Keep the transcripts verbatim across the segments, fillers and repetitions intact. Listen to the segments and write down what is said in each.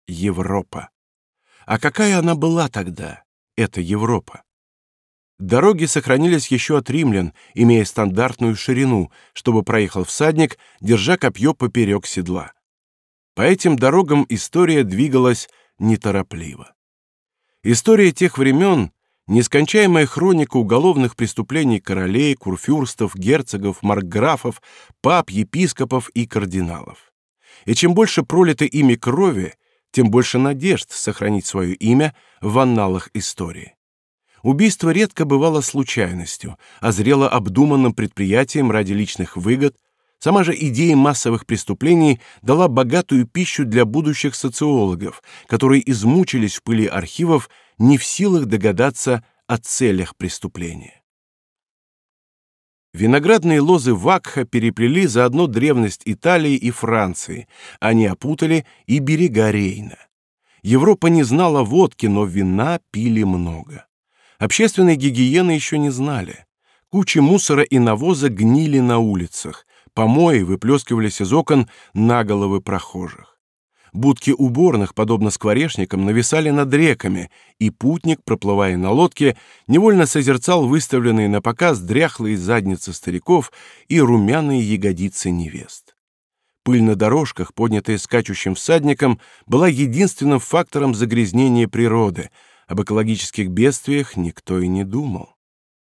Европа. А какая она была тогда, эта Европа? Дороги сохранились еще от римлян, имея стандартную ширину, чтобы проехал всадник, держа копье поперек седла. По этим дорогам история двигалась неторопливо. История тех времен — нескончаемая хроника уголовных преступлений королей, курфюрстов, герцогов, маркграфов, пап, епископов и кардиналов. И чем больше пролито ими крови, тем больше надежд сохранить свое имя в анналах истории. Убийство редко бывало случайностью, а зрело обдуманным предприятием ради личных выгод. Сама же идея массовых преступлений дала богатую пищу для будущих социологов, которые измучились в пыли архивов, не в силах догадаться о целях преступления. Виноградные лозы вакха переплели заодно древность Италии и Франции, они опутали и берега Рейна. Европа не знала водки, но вина пили много. Общественной гигиены еще не знали. Кучи мусора и навоза гнили на улицах, помои выплескивались из окон на головы прохожих. Будки уборных, подобно скворечникам, нависали над реками, и путник, проплывая на лодке, невольно созерцал выставленные на показ дряхлые задницы стариков и румяные ягодицы невест. Пыль на дорожках, поднятая скачущим всадником, была единственным фактором загрязнения природы. Об экологических бедствиях никто и не думал.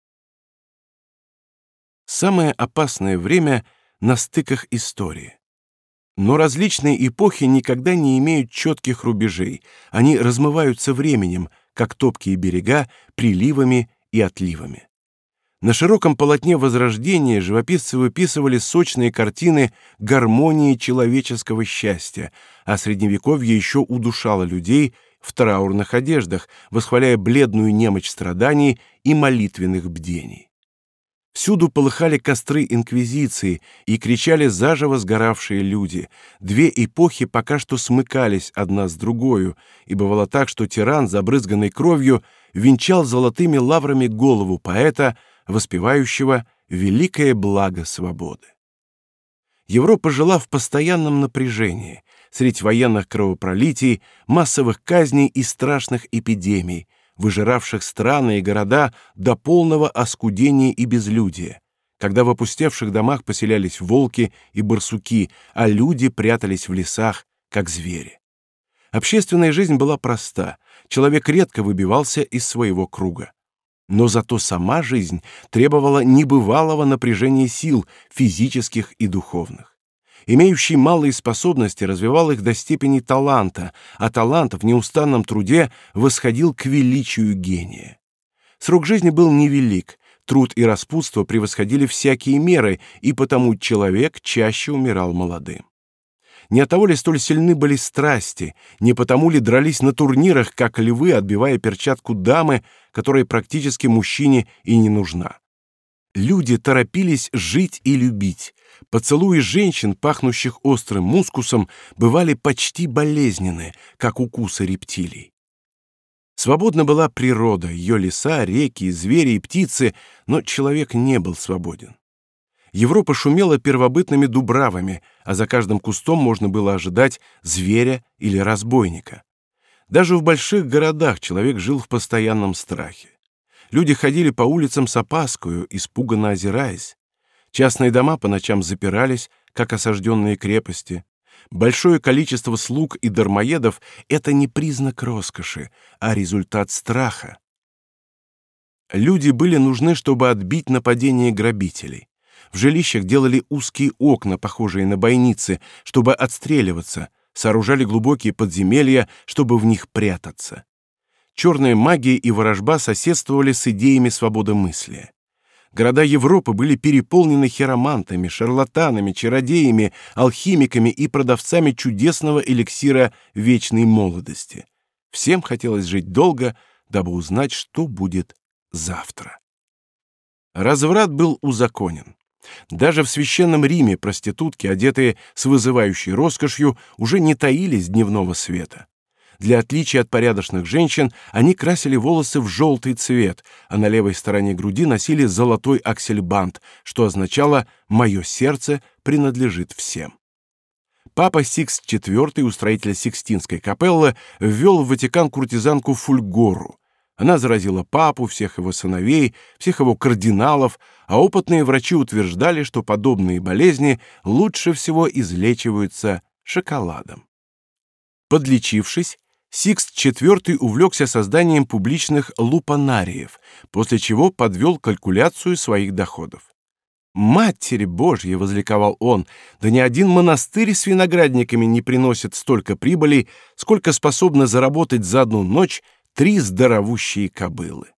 Самое опасное время на стыках истории. Но различные эпохи никогда не имеют четких рубежей, они размываются временем, как топкие берега, приливами и отливами. На широком полотне Возрождения живописцы выписывали сочные картины гармонии человеческого счастья, а Средневековье еще удушало людей в траурных одеждах, восхваляя бледную немощь страданий и молитвенных бдений. Всюду полыхали костры инквизиции и кричали заживо сгоравшие люди. Две эпохи пока что смыкались одна с другою, и бывало так, что тиран, забрызганный кровью, венчал золотыми лаврами голову поэта, воспевающего великое благо свободы. Европа жила в постоянном напряжении, средь военных кровопролитий, массовых казней и страшных эпидемий, выжиравших страны и города до полного оскудения и безлюдия, когда в опустевших домах поселялись волки и барсуки, а люди прятались в лесах, как звери. Общественная жизнь была проста, человек редко выбивался из своего круга. Но зато сама жизнь требовала небывалого напряжения сил, физических и духовных. Имеющий малые способности развивал их до степени таланта, а талант в неустанном труде восходил к величию гения. Срок жизни был невелик, труд и распутство превосходили всякие меры, и потому человек чаще умирал молодым. Не от того ли столь сильны были страсти, не потому ли дрались на турнирах, как львы, отбивая перчатку дамы, которая практически мужчине и не нужна. Люди торопились жить и любить. Поцелуи женщин, пахнущих острым мускусом, бывали почти болезненны, как укусы рептилий. Свободна была природа, ее леса, реки, звери и птицы, но человек не был свободен. Европа шумела первобытными дубравами, а за каждым кустом можно было ожидать зверя или разбойника. Даже в больших городах человек жил в постоянном страхе. Люди ходили по улицам с опаскою, испуганно озираясь. Частные дома по ночам запирались, как осажденные крепости. Большое количество слуг и дармоедов — это не признак роскоши, а результат страха. Люди были нужны, чтобы отбить нападение грабителей. В жилищах делали узкие окна, похожие на бойницы, чтобы отстреливаться, сооружали глубокие подземелья, чтобы в них прятаться. Черная магия и ворожба соседствовали с идеями свободомыслия. Города Европы были переполнены хиромантами, шарлатанами, чародеями, алхимиками и продавцами чудесного эликсира вечной молодости. Всем хотелось жить долго, дабы узнать, что будет завтра. Разврат был узаконен. Даже в Священном Риме проститутки, одетые с вызывающей роскошью, уже не таились дневного света. Для отличия от порядочных женщин они красили волосы в желтый цвет, а на левой стороне груди носили золотой аксельбант, что означало «моё сердце принадлежит всем». Папа Сикст четвёртый, устроитель Сикстинской капеллы, ввел в Ватикан куртизанку Фульгору. Она заразила папу, всех его сыновей, всех его кардиналов, а опытные врачи утверждали, что подобные болезни лучше всего излечиваются шоколадом. Подлечившись, Сикст четвёртый увлекся созданием публичных лупанариев, после чего подвел калькуляцию своих доходов. «Матерь Божья!» — возликовал он, «да ни один монастырь с виноградниками не приносит столько прибыли, сколько способны заработать за одну ночь три здоровущие кобылы».